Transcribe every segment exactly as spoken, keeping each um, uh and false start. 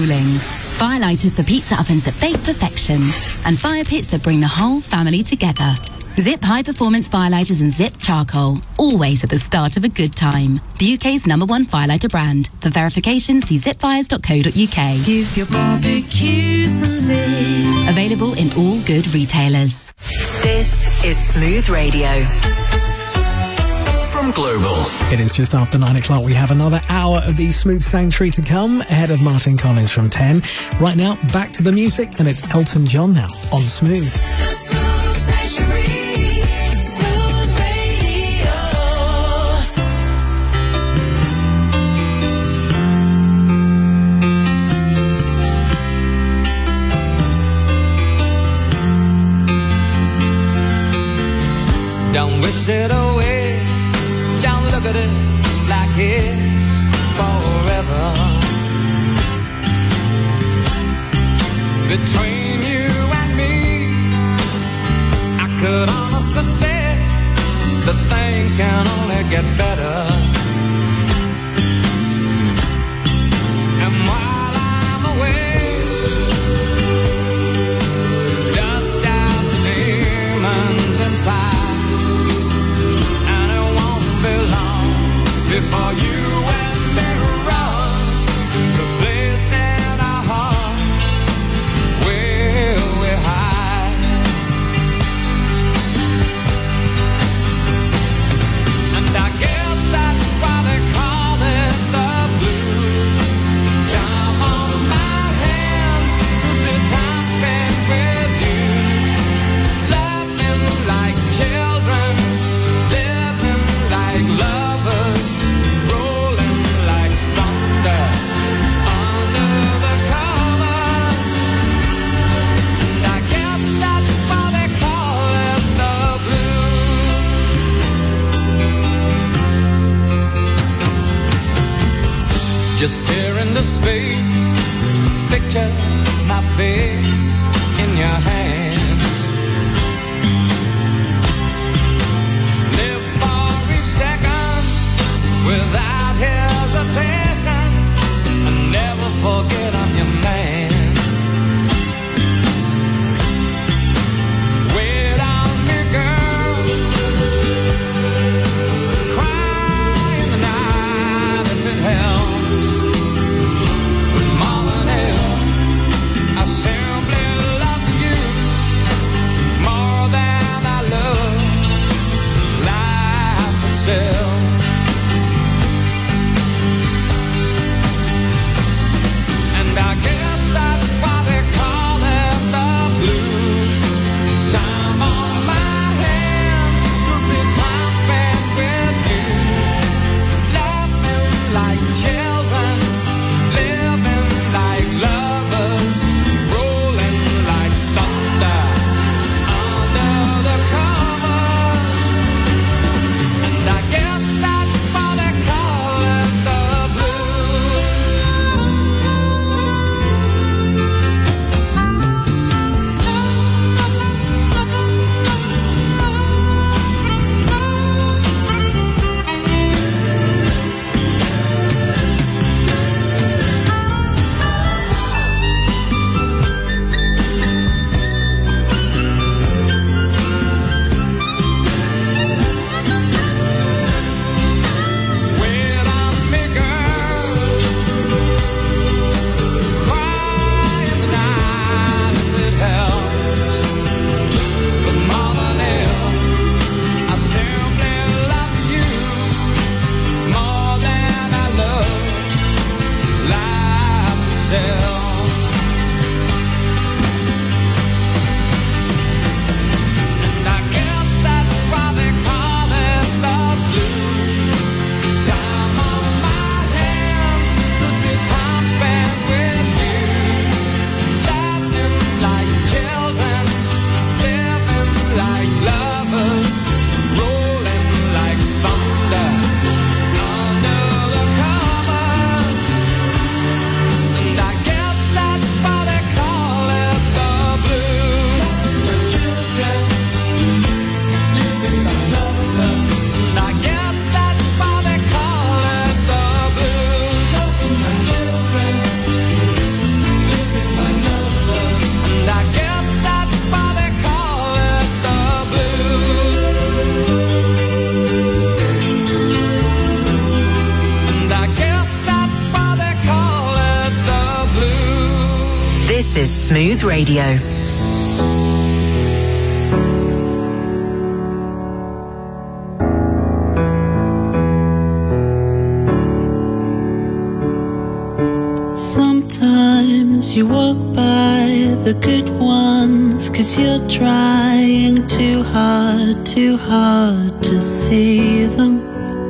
rolling. Firelighters for pizza ovens that bake perfection. And fire pits that bring the whole family together. Zip high-performance firelighters and Zip charcoal. Always at the start of a good time. The U K's number one firelighter brand. For verification, see zip fires dot co dot uk. Give your barbecue some zip. Available in all good retailers. This is Smooth Radio. From Global. It is just after nine o'clock. We have another hour of the Smooth Sanctuary to come, ahead of Martin Collins from ten. Right now, back to the music, and it's Elton John now on Smooth. Don't wish it away, don't look at it like it's forever. Between you and me, I could honestly say that things can only get better. And while I'm away, dust out the demons inside. Before you and me run the place in our hearts where we hide. And I guess that's why they call it the blues. Time on my hands, good time spent with you. Loving like children, living like lovers. Just stare into space, picture my face in your hands. Live for each second without hesitation, and never forget I'm your man. Wait on me, girl. Cry in the night if it helps. And I guess that's why they call it the blues. Time on my hands would be time spent with you. Loving like children, living like lovers, rolling like thunder under the covers. And I guess that's why they call it the blues. Wait on me, girl. Cry in the night if it helps. But more than ever, I simply love you more than I love life itself. And I guess that's why they call it the blues. Time on my hands could be time spent with you. Loving like children, living like lovers, rolling like thunder under the covers. And I guess is Smooth Radio. Sometimes you walk by the good ones 'cause you're trying too hard, too hard to see them.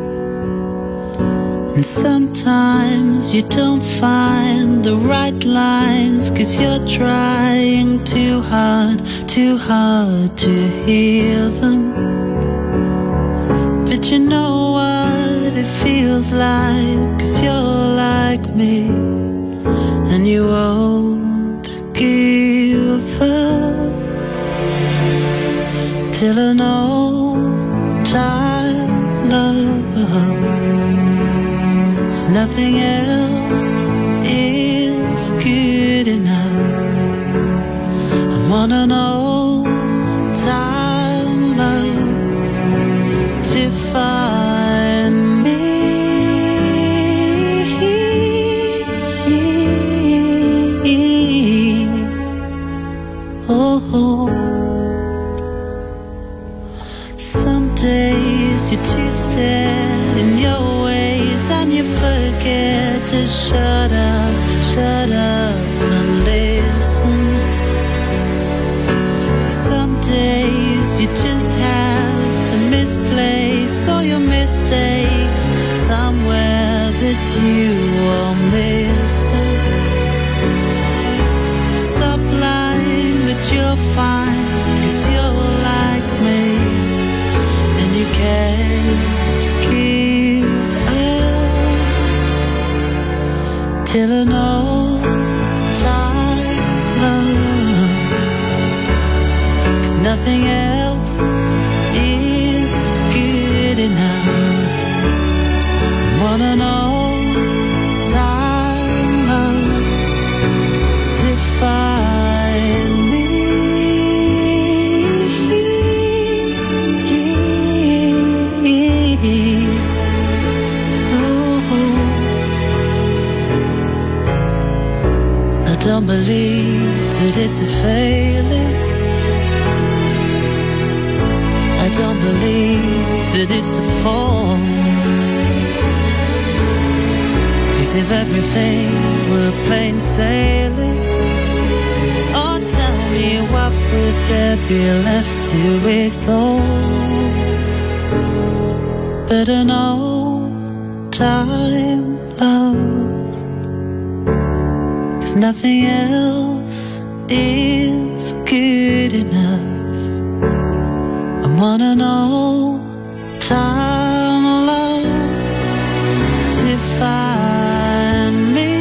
And sometimes you don't find the right lines 'cause you're trying too hard, too hard to hear them. But you know what it feels like 'cause you're like me, and you won't give up till an old time love. 'Cause nothing else is good enough. I want an old time love to find me. Oh, some days you're too sad in your ways and you forget to shut up, shut up and listen. Some days you just have to misplace all your mistakes somewhere that you are missing. So stop lying that you're fine 'cause you're like me and you can't give up till an old time love. 'Cause nothing else is good enough. I want an old time love to find me. Oh, I don't believe that it's a failing. I don't believe that it's a fall. 'Cause if everything were plain sailing, oh tell me what would there be left to exalt? But an old time love, 'cause nothing else is good enough. I want an old time love to find me.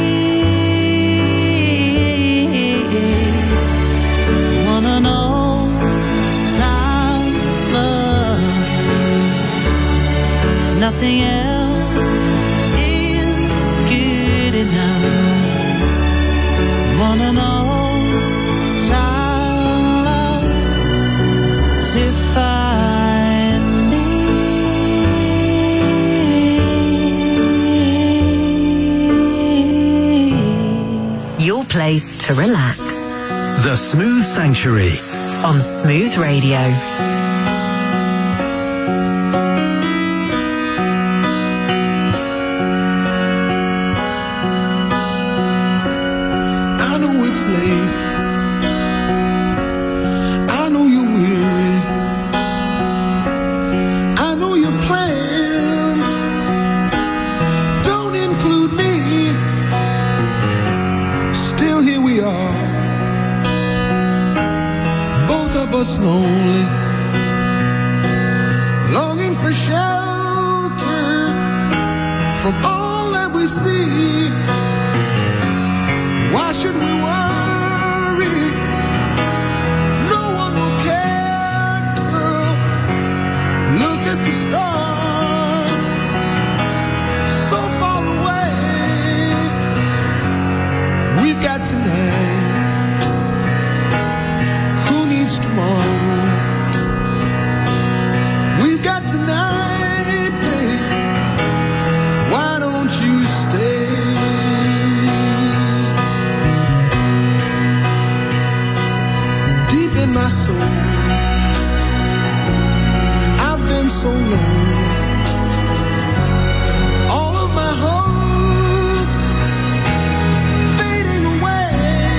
I want an old time love, 'cause nothing else is good enough. I want an old time love to find me. Your place to relax. The Smooth Sanctuary On Smooth Radio. I know it's late. I know you're weary. I know your plans don't include me. Still here we are, both of us lonely, longing for shelter from all that we see. Why should we worry? No one will care, girl. Look at the stars, so far away. We've got tonight. Who needs tomorrow? We've got tonight, babe. Why don't you stay? my soul. I've been so lonely. All of my hopes fading away.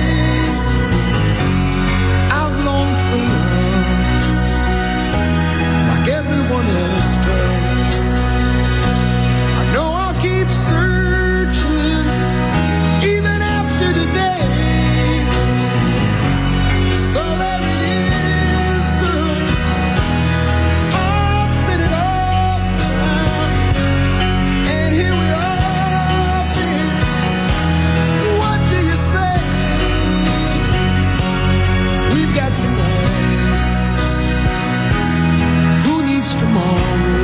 I've longed for love like everyone else does. I know I'll keep searching even after today. So there it is, girl. I've set it all down, and here we are, babe. What do you say? We've got tonight. Who needs tomorrow?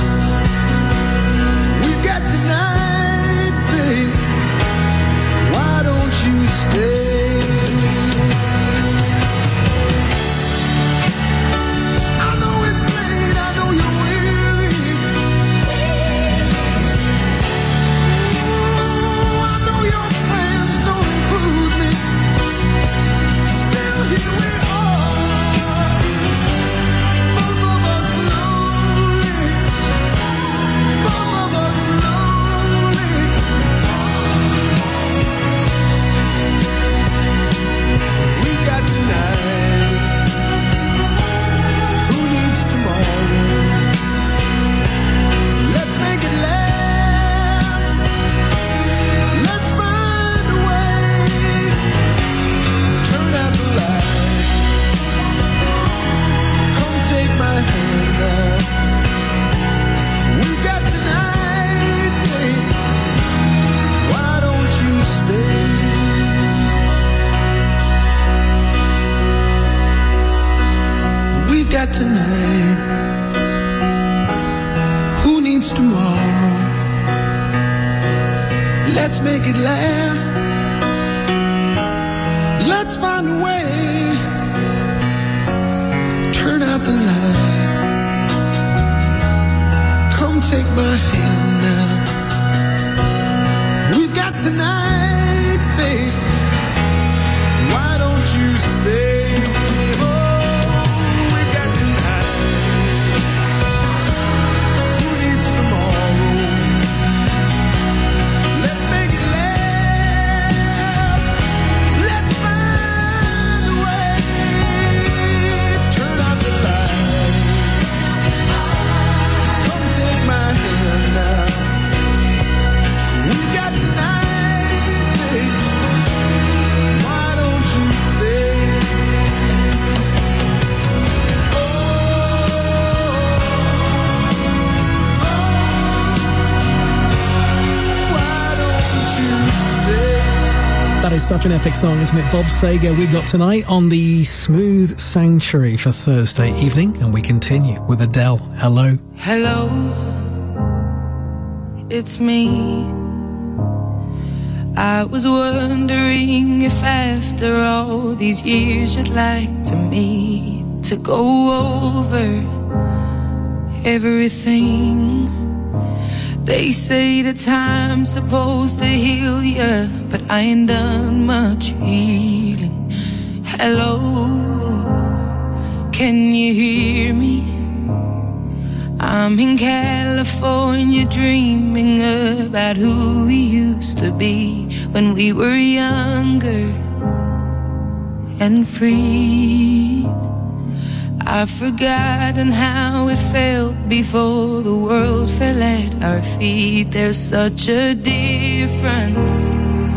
We've got tonight, babe. Why don't you stay? I know it's late, I know you're weary. Ooh, I know your plans don't include me. Still here we are, both of us lonely, both of us lonely. We got tonight. Who needs tomorrow? Let's make it last. Let's find a way. Turn out the light. Come take my hand now. We got tonight, babe. Why don't you stay? We've got tonight. Who needs tomorrow? Let's make it last. Let's find a way. Turn out the light. Come take my hand now. We've got tonight, babe. Why don't you stay? Oh, we've got tonight. Who needs tomorrow? Let's make it last. Let's find a way. Turn out the light. Come take my hand now. We got tonight, babe. Why don't you stay? Oh, why don't you stay? That is such an epic song, isn't it? Bob Sager, we got tonight on the Smooth Sanctuary for Thursday evening, and we continue with Adele. Hello. Hello, it's me. I was wondering if after all these years you'd like to meet to go over everything. They say the time's supposed to heal ya, but I ain't done much healing. Hello, can you hear me? I'm in California dreaming about who we used to be when we were younger and free. I've forgotten how it felt before the world fell at our feet. There's such a difference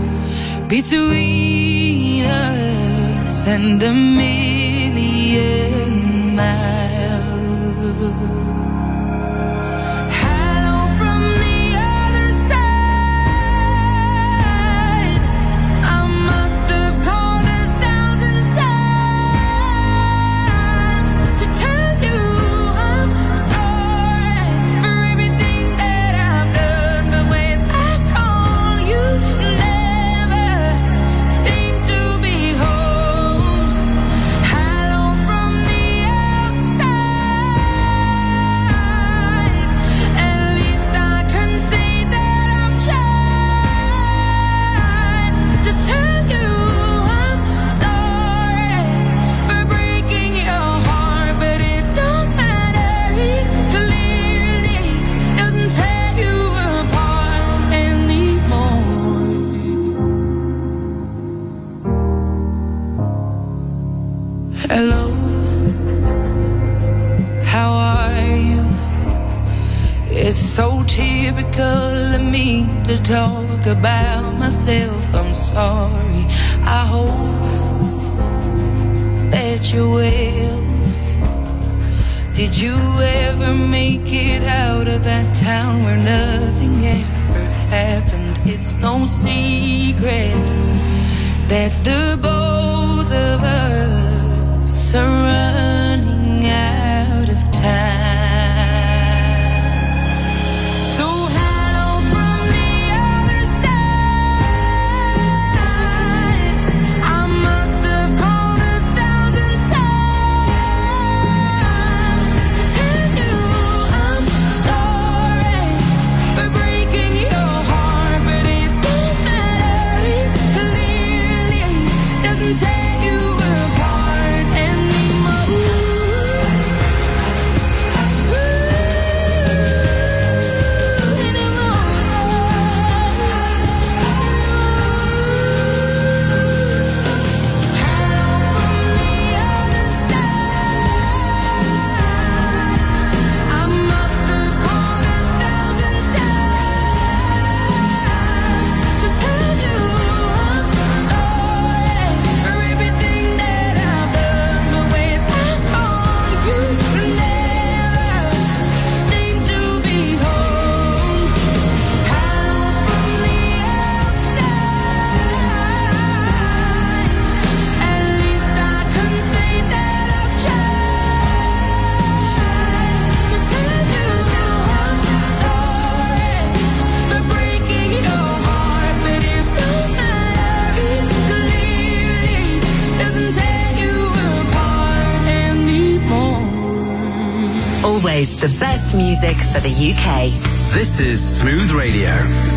between us and a million miles. Hello from the outside. typical of me to talk about myself. I'm sorry. I hope that you're well. Did you ever make it out of that town where nothing ever happened? It's no secret that the both of us are running out of time. Take you apart anymore. Always the best music for the U K. This is Smooth Radio.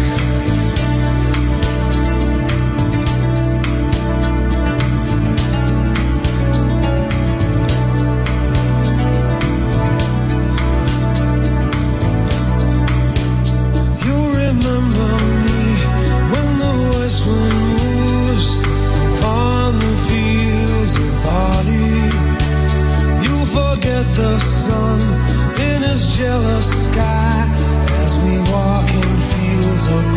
The sun in his jealous sky as we walk in fields of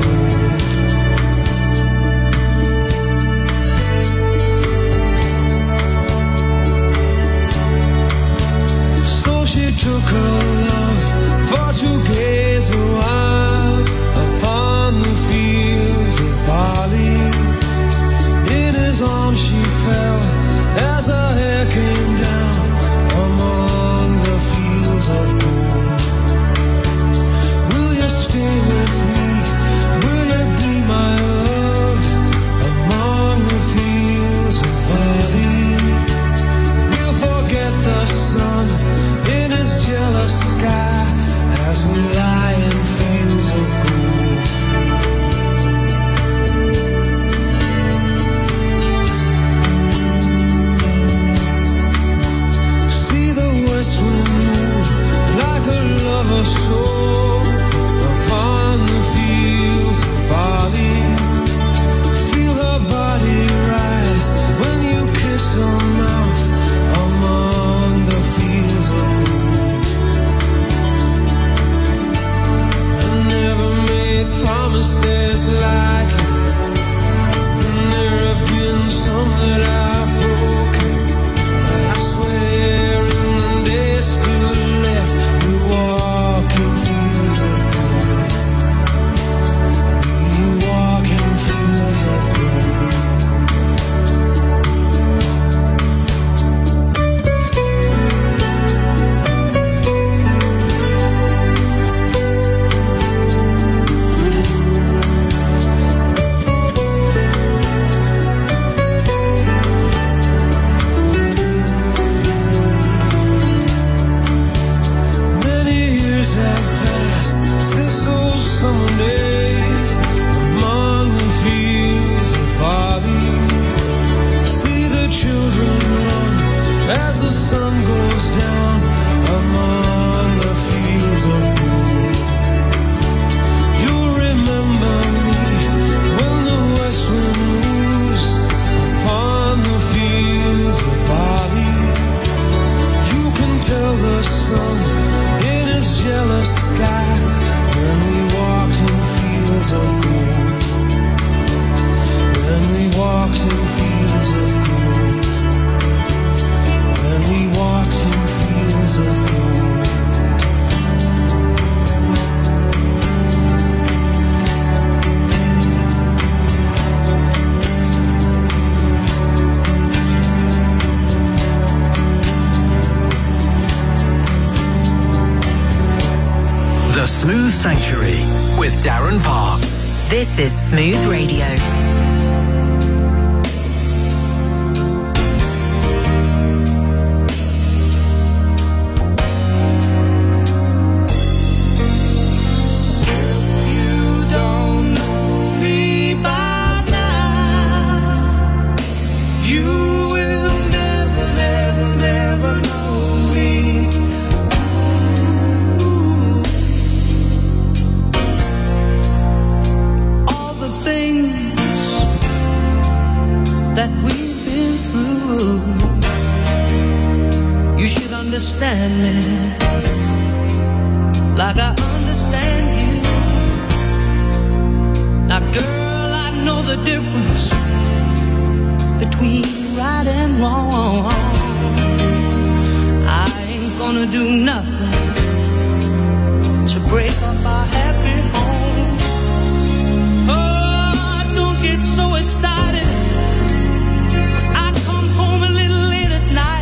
Sanctuary with Darren Parks. This is Smooth Radio. Understand me like I understand you. Now, girl, I know the difference between right and wrong. I ain't gonna do nothing to break up our happy home. Oh, don't get so excited. I come home a little late at night.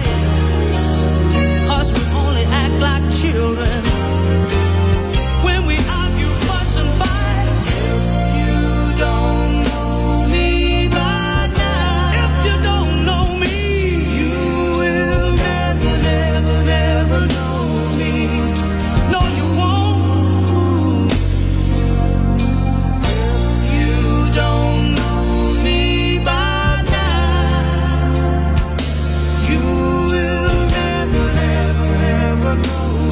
Like children, when we argue, fuss and fight. If you don't know me by now, if you don't know me, you will never, never, never know me. No, you won't. If you don't know me by now, you will never, never, never know.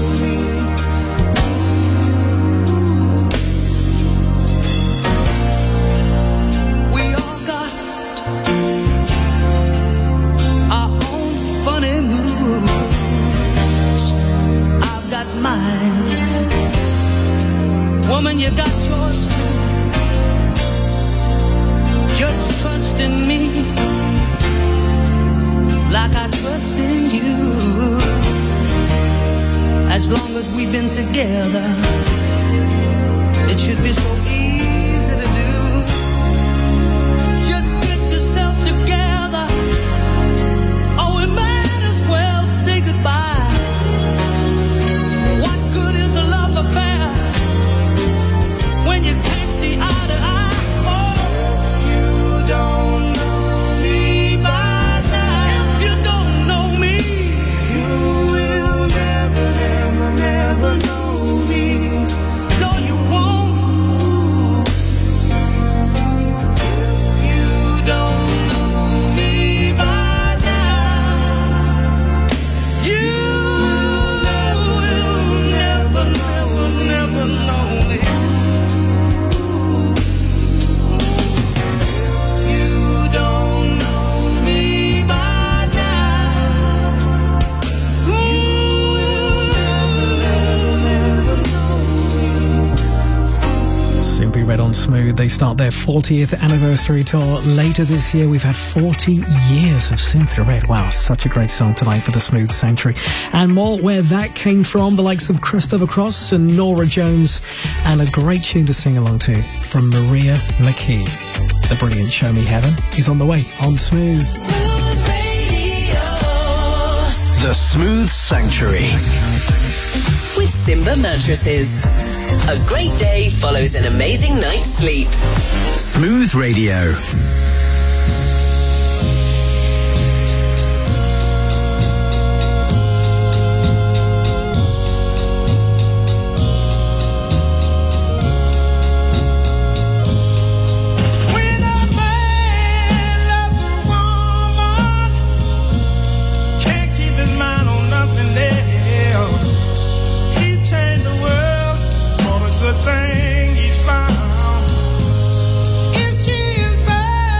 Woman, you got yours too. Just trust in me like I trust in you. As long as we've been together, it should be so easy to do. Just get yourself together. Oh, we might as well say goodbye. What good is a love affair when you can't see eye to eye? Oh, you don't know me by now. If you don't know me, you will never, never, never know me. No, you won't. If you don't know me by now, you will never, never, never know me. Simply Red on Smooth. They start their fortieth anniversary tour later this year. We've had forty years of Simply Red. Wow, such a great song tonight for the Smooth Sanctuary. And more where that came from, the likes of Christopher Cross and Norah Jones, and a great tune to sing along to from Maria McKee. The brilliant Show Me Heaven is on the way on Smooth. Smooth Radio. The Smooth Sanctuary. With Simba Mattresses. A great day follows an amazing night's sleep. Smooth Radio. Thing he's found. If she is bad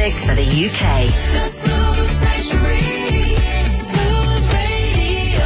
music for the U K. The Smooth Sanctuary, Smooth Radio.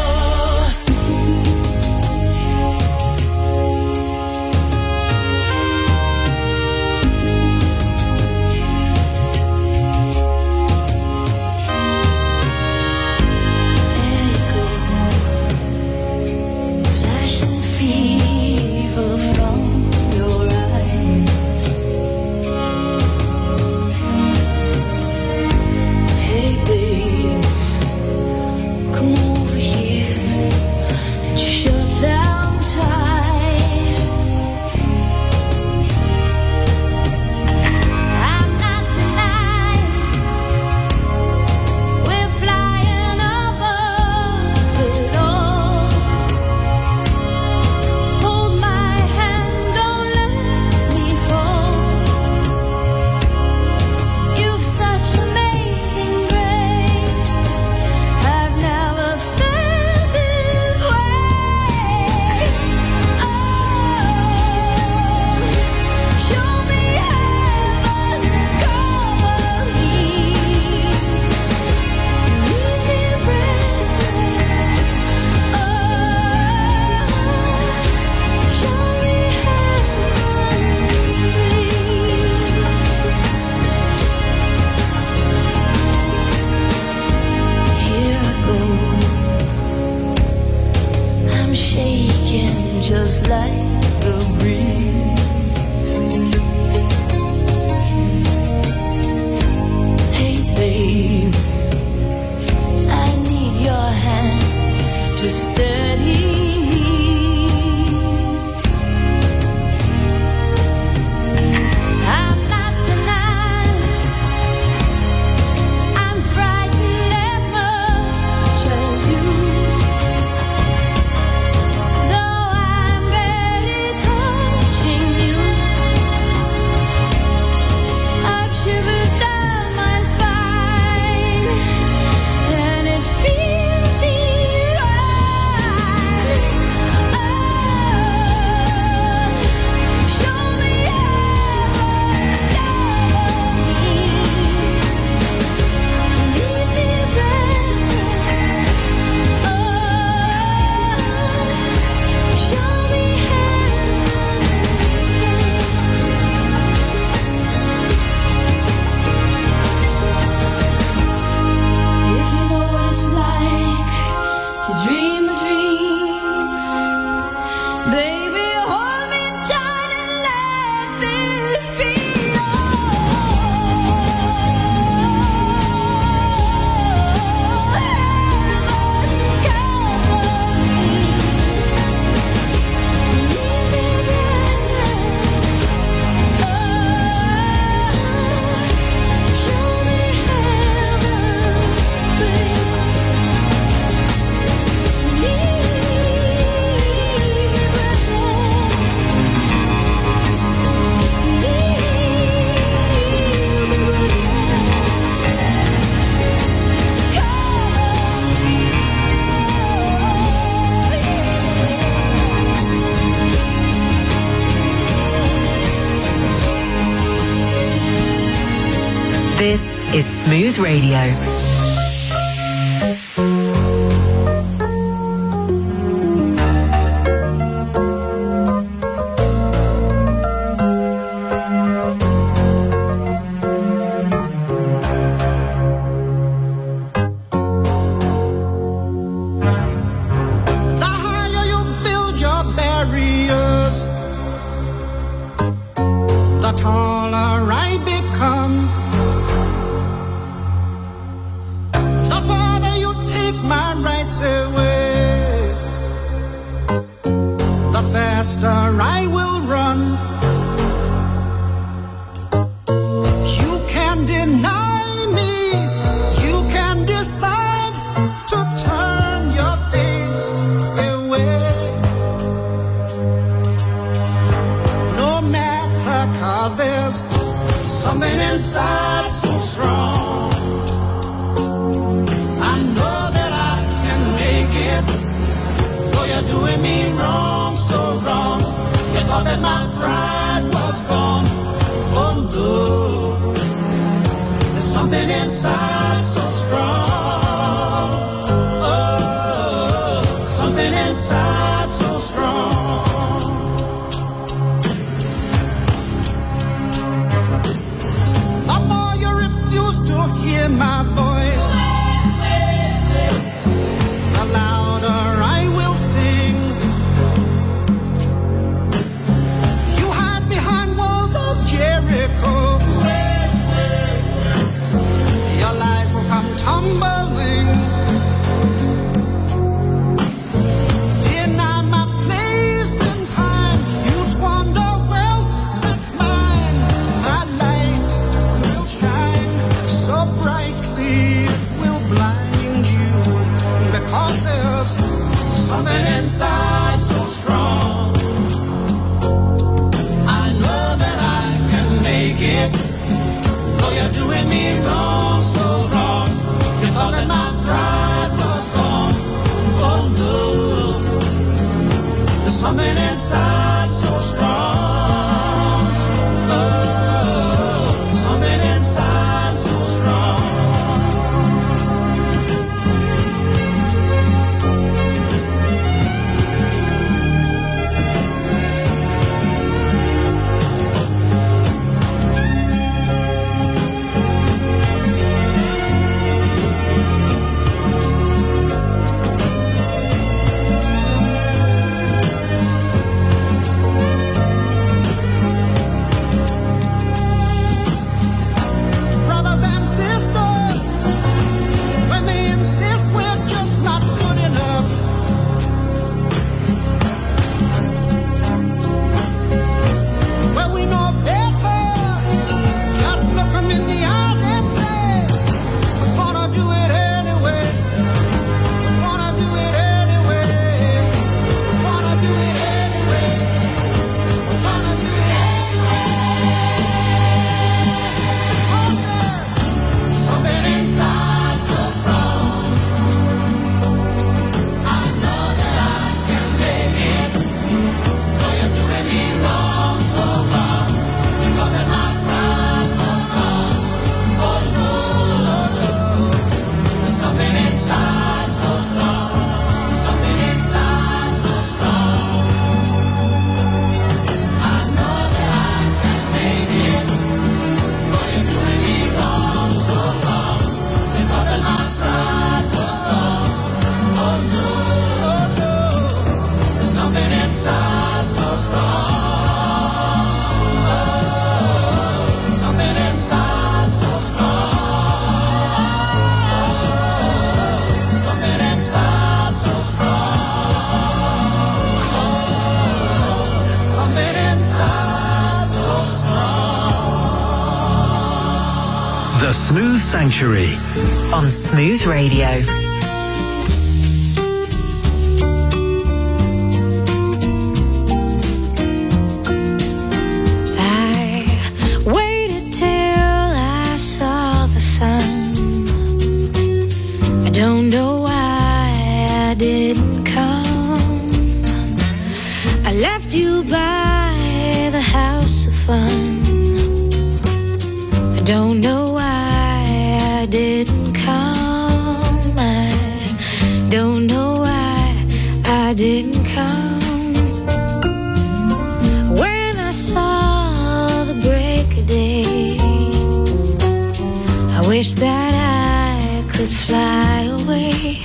Just like the breeze. Hey babe, I need your hand to steady me. I'm not denying I'm frightened as much as you. This is Smooth Radio. Doing me wrong, so wrong. You're something inside so strong. Oh, something inside so strong. The Smooth Sanctuary on Smooth Radio. I waited till I saw the sun. I don't know why I didn't come. I left you by the house of fun. I don't know why I didn't come. I don't know why I didn't come. When I saw the break of day, I wish that I could fly away.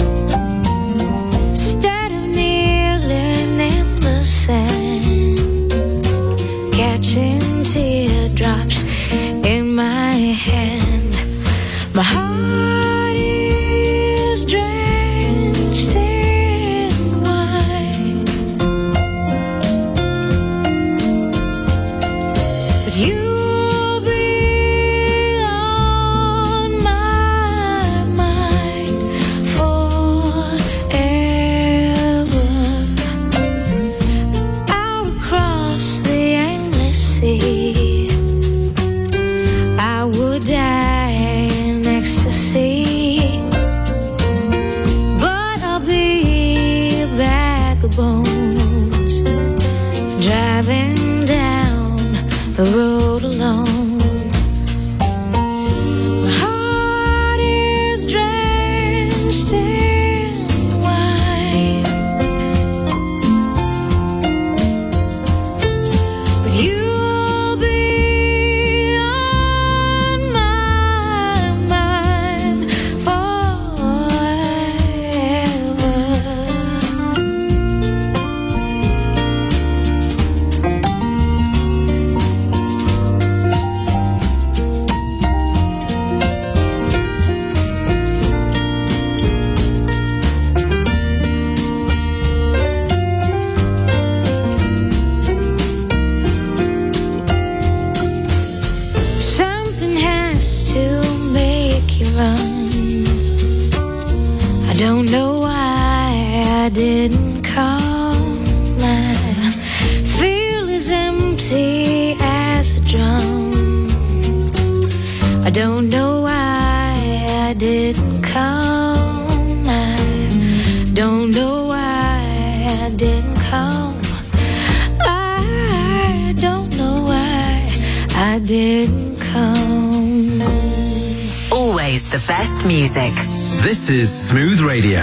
Instead of kneeling in the sand, catching teardrops in my hand, my heart is drenched in wine, but you'll be on my mind for home. I don't know why I didn't come. Always the best music. This is Smooth Radio.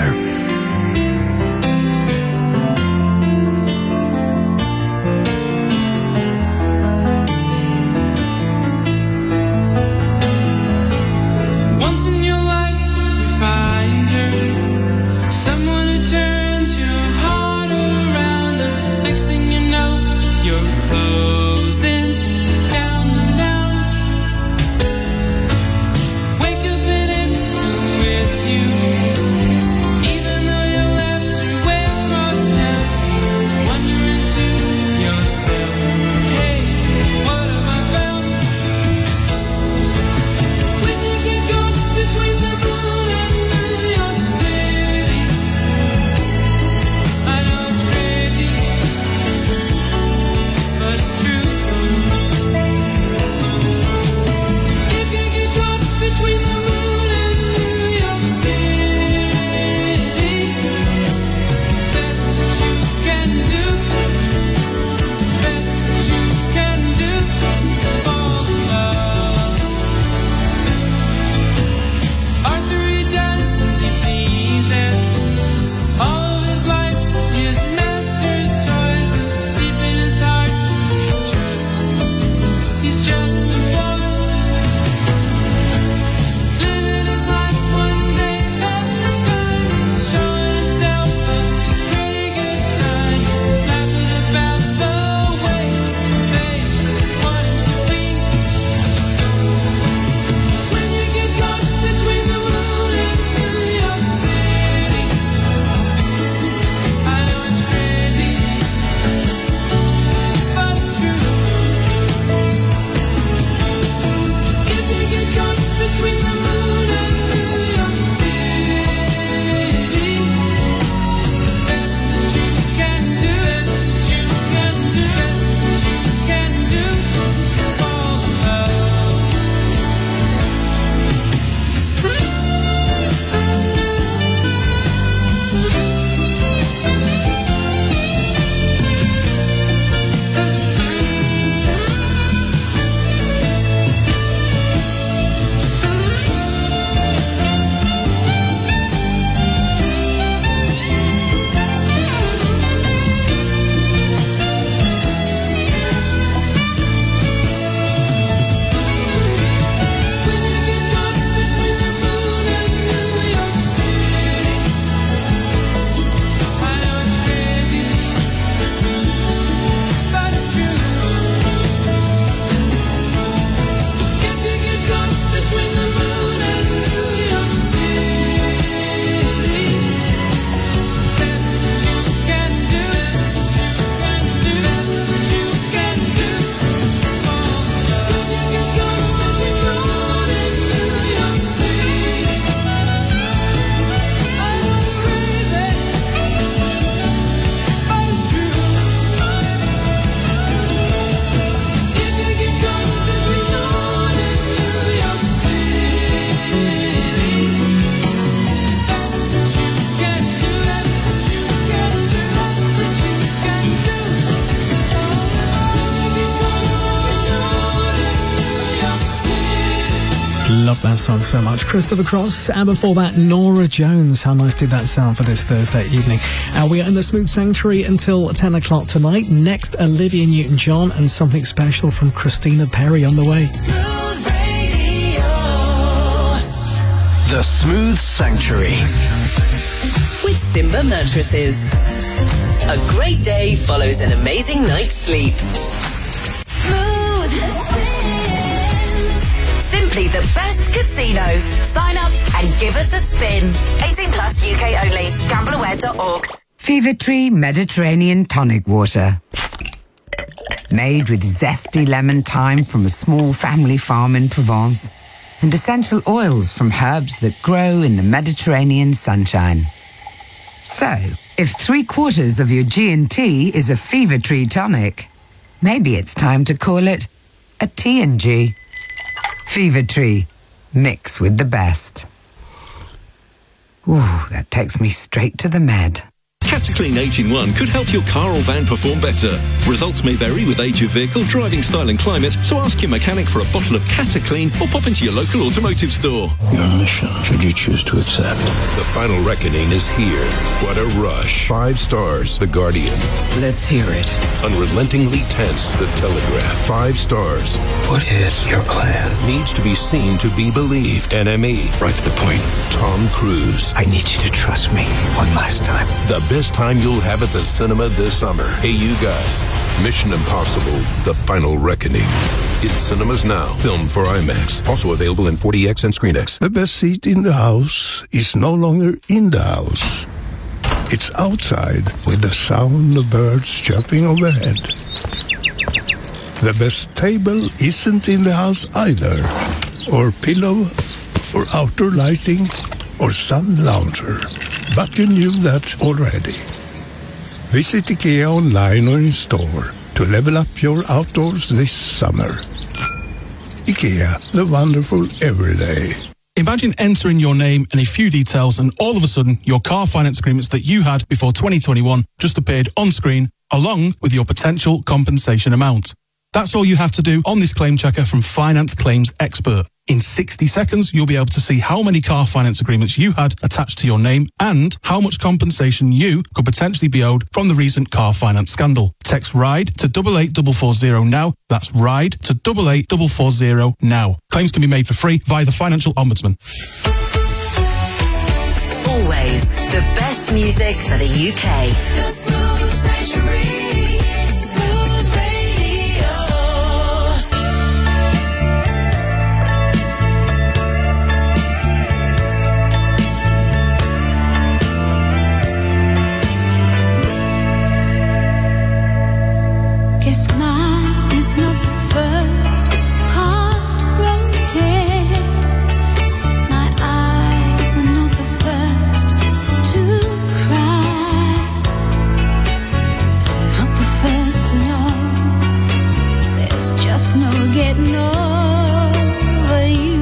Love that song so much. Christopher Cross, and before that, Nora Jones. How nice did that sound for this Thursday evening? Uh, we are in the Smooth Sanctuary until ten o'clock tonight. Next, Olivia Newton-John and something special from Christina Perri on the way. Smooth Radio. The Smooth Sanctuary. With Simba Mattresses. A great day follows an amazing night's sleep. Smooth. Simply the best casino. Sign up and give us a spin. eighteen plus U K only. gamble aware dot org. Fever Tree Mediterranean Tonic Water. Made with zesty lemon thyme from a small family farm in Provence and essential oils from herbs that grow in the Mediterranean sunshine. So, if three quarters of your G and T is a Fever Tree tonic, maybe it's time to call it a T and G. Fever Tree, mix with the best. Ooh, that takes me straight to the med. Cataclean eight in one could help your car or van perform better. Results may vary with age of vehicle, driving style and climate, so ask your mechanic for a bottle of Cataclean or pop into your local automotive store. Your mission, should you choose to accept. The final reckoning is here. What a rush. Five stars, The Guardian. Let's hear it. Unrelentingly tense, The Telegraph. Five stars. What is your plan? Needs to be seen to be believed. N M E. Right to the point. Tom Cruise. I need you to trust me one last time. The best time you'll have at the cinema this summer. Hey, you guys. Mission Impossible, The Final Reckoning. In cinemas now. Filmed for IMAX. Also available in forty X and ScreenX. The best seat in the house is no longer in the house. It's outside with the sound of birds chirping overhead. The best table isn't in the house either. Or pillow, or outdoor lighting, or sun lounger. But you knew that already. Visit IKEA online or in store to level up your outdoors this summer. IKEA, the wonderful everyday. Imagine entering your name and a few details and all of a sudden your car finance agreements that you had before twenty twenty-one just appeared on screen along with your potential compensation amount. That's all you have to do on this claim checker from Finance Claims Expert. In sixty seconds, you'll be able to see how many car finance agreements you had attached to your name and how much compensation you could potentially be owed from the recent car finance scandal. Text RIDE to eight eight four four zero now. That's RIDE to eight eight four four zero now. Claims can be made for free via the Financial Ombudsman. Always the best music for the U K. The Smooth Sanctuary. Guess mine is not the first heartbroken. My eyes are not the first to cry. I'm not the first to know. There's just no getting over you.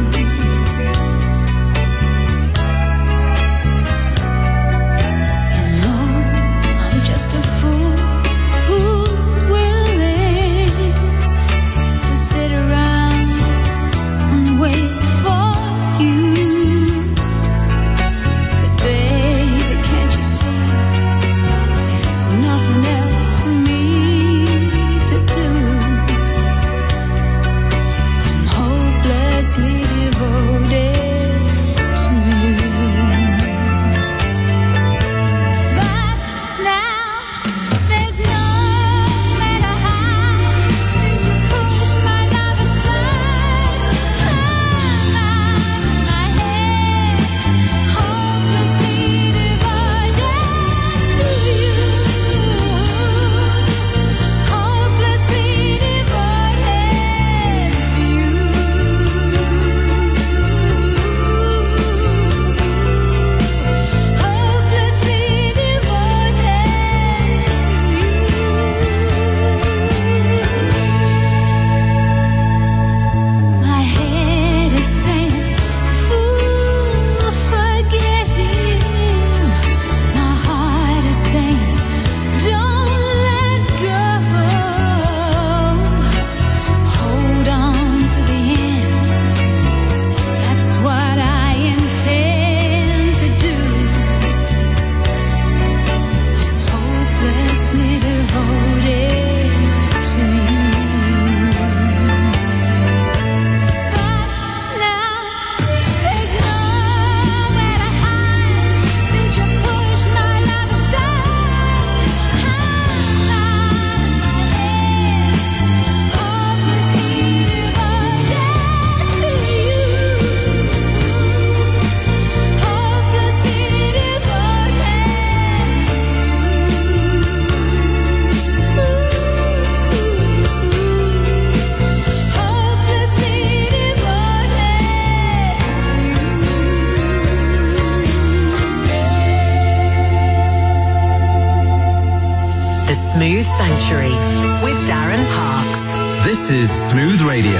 You know, I'm just a fool who's willing to sit around and wait for you. But baby, can't you see there's nothing else for me to do? I'm hopelessly devoted to you. But now there's nowhere to hide since you pushed my love aside. I'm out of my head, hopelessly devoted to you. Hopelessly devoted to you. Hopelessly devoted to you. My head is saying, fool, forget him. My heart is saying, don't let go. Hold on to the end. That's what I intend to do. I'm hopelessly devoted to you. But now there's nowhere to hide since you pushed my love aside. I'm out of my head, hopelessly devoted to you. Hopelessly devoted Hopelessly devoted The Smooth Sanctuary with Darren Parks. This is Smooth Radio.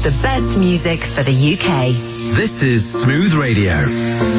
the best music for the U K. This is Smooth Radio.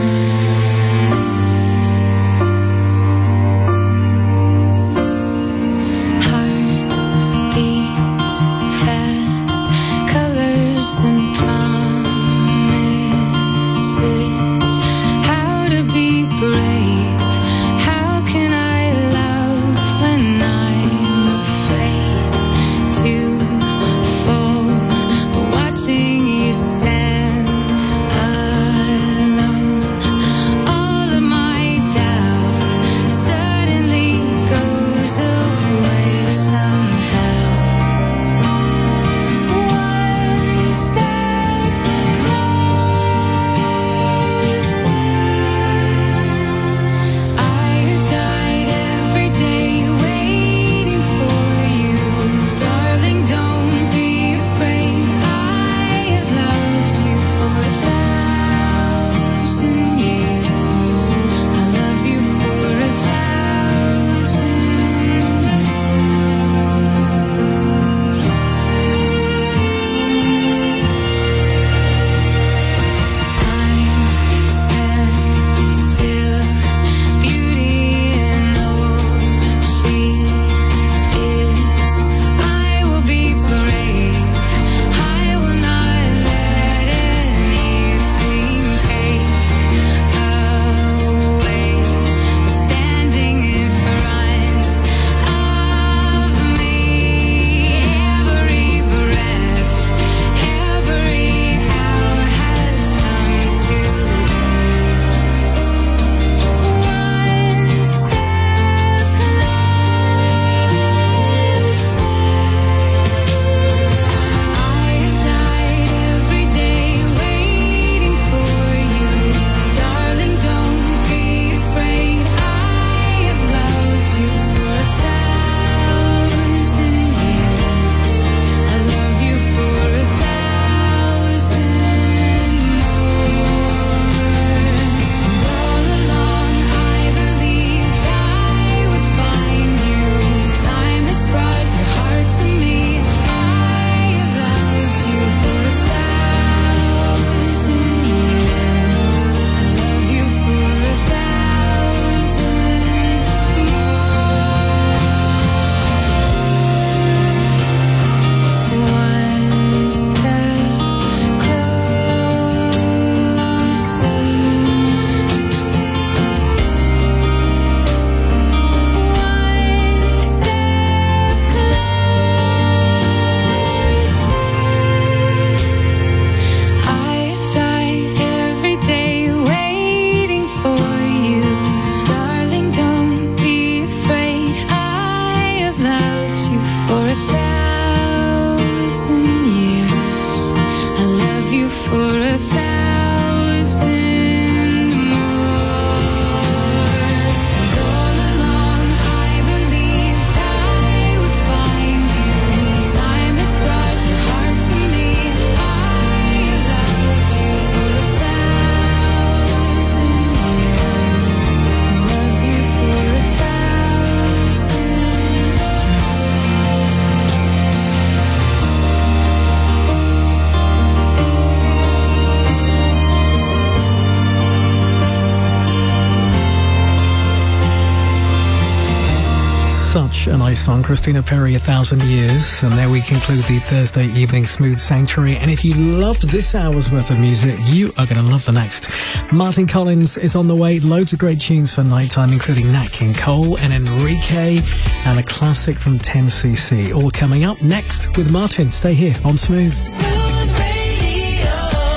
Such a nice song, Christina Perri, A Thousand Years. And there we conclude the Thursday evening Smooth Sanctuary. And if you loved this hour's worth of music, you are going to love the next. Martin Collins is on the way. Loads of great tunes for nighttime, including Nat King Cole and Enrique, and a classic from ten C C. All coming up next with Martin. Stay here on Smooth. Smooth Radio.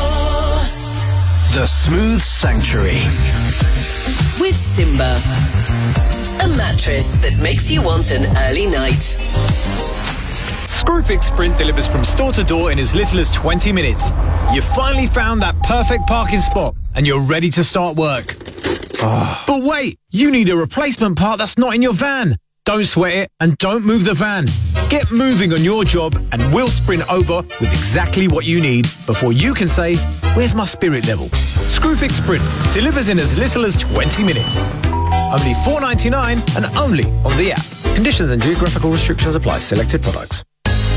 The Smooth Sanctuary. With Simba. A mattress that makes you want an early night. Screwfix Sprint delivers from store to door in as little as twenty minutes. You've finally found that perfect parking spot and you're ready to start work. Oh. But wait, you need a replacement part that's not in your van. Don't sweat it and don't move the van. Get moving on your job and we'll sprint over with exactly what you need before you can say, where's my spirit level? Screwfix Sprint delivers in as little as twenty minutes. Only four ninety-nine and only on the app. Conditions and geographical restrictions apply. Selected products.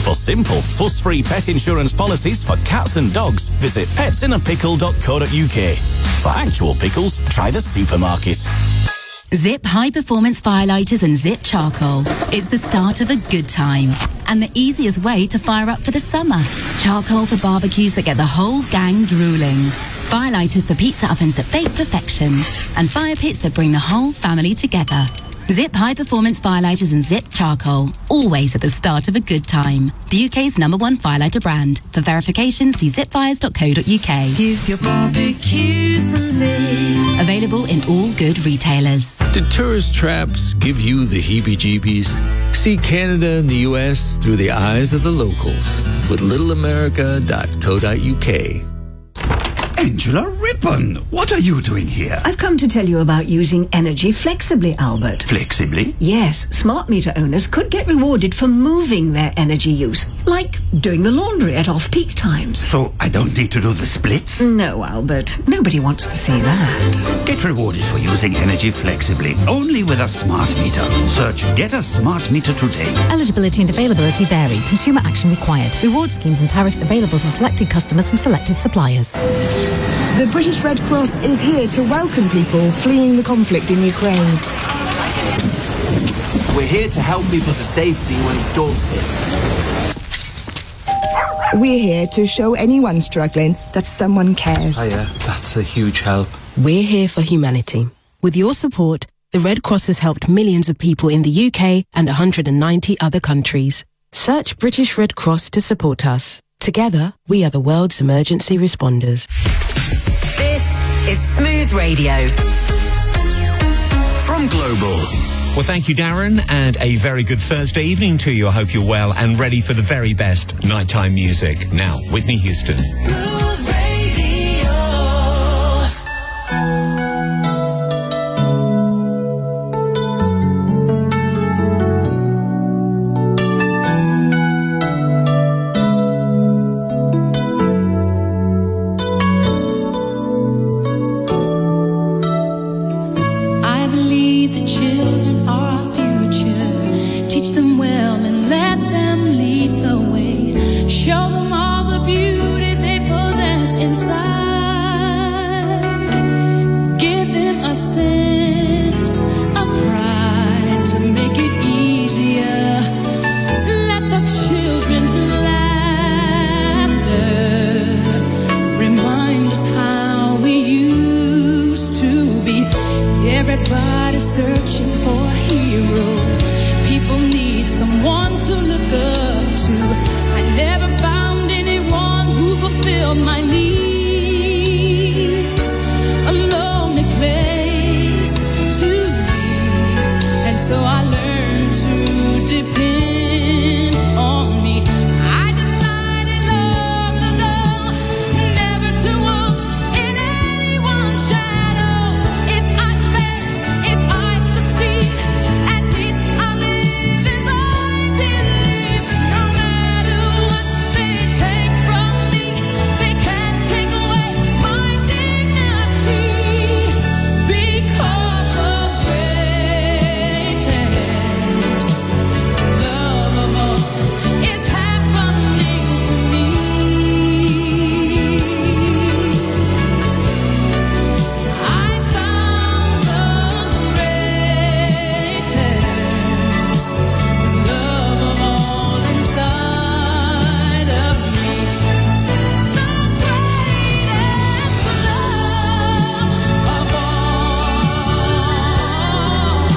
For simple, fuss-free pet insurance policies for cats and dogs, visit pets in a pickle dot co dot uk. For actual pickles, try the supermarket. Zip High Performance Firelighters and Zip Charcoal. It's the start of a good time and the easiest way to fire up for the summer. Charcoal for barbecues that get the whole gang drooling. Firelighters for pizza ovens that bake perfection. And fire pits that bring the whole family together. Zip High Performance Firelighters and Zip Charcoal. Always at the start of a good time. The U K's number one firelighter brand. For verification, see zip fires dot co dot uk. Give your barbecue some zip. Available in all good retailers. Did tourist traps give you the heebie-jeebies? See Canada and the U S through the eyes of the locals with little america dot co dot uk. Angela Rippon, what are you doing here? I've come to tell you about using energy flexibly, Albert. Flexibly? Yes, smart meter owners could get rewarded for moving their energy use, like doing the laundry at off-peak times. So I don't need to do the splits? No, Albert. Nobody wants to see that. Get rewarded for using energy flexibly, only with a smart meter. Search Get a Smart Meter today. Eligibility and availability vary. Consumer action required. Reward schemes and tariffs available to selected customers from selected suppliers. The British Red Cross is here to welcome people fleeing the conflict in Ukraine. We're here to help people to safety when storms hit. We're here to show anyone struggling that someone cares. Oh yeah, that's a huge help. We're here for humanity. With your support, the Red Cross has helped millions of people in the U K and one hundred ninety other countries. Search British Red Cross to support us. Together, we are the world's emergency responders. This is Smooth Radio. From Global. Well, thank you, Darren, and a very good Thursday evening to you. I hope you're well and ready for the very best nighttime music. Now, Whitney Houston. Smooth Radio. Everybody's searching for a hero. People need someone to look up to. I never found anyone who fulfilled my needs.